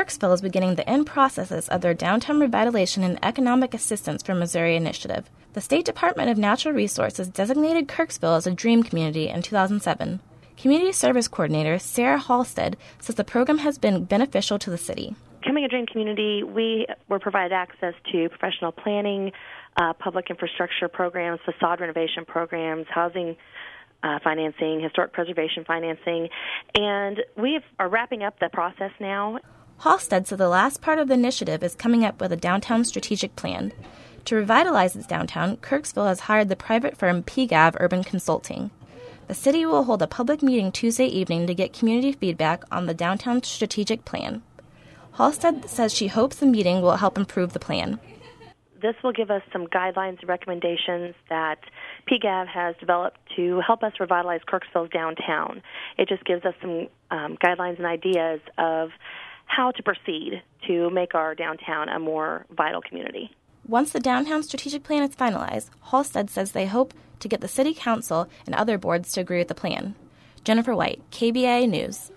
Kirksville is beginning the end processes of their Downtown Revitalization and Economic Assistance for Missouri initiative. The State Department of Natural Resources designated Kirksville as a dream community in 2007. Community Service Coordinator Sarah Halstead says the program has been beneficial to the city. Becoming a dream community, we were provided access to professional planning, public infrastructure programs, facade renovation programs, housing financing, historic preservation financing, and we are wrapping up the process now. Halstead said the last part of the initiative is coming up with a downtown strategic plan. To revitalize its downtown, Kirksville has hired the private firm PGAV Urban Consulting. The city will hold a public meeting Tuesday evening to get community feedback on the downtown strategic plan. Halstead says she hopes the meeting will help improve the plan. This will give us some guidelines and recommendations that PGAV has developed to help us revitalize Kirksville's downtown. It just gives us some guidelines and ideas of how to proceed to make our downtown a more vital community. Once the downtown strategic plan is finalized, Halstead says they hope to get the city council and other boards to agree with the plan. Jennifer White, KBAA News.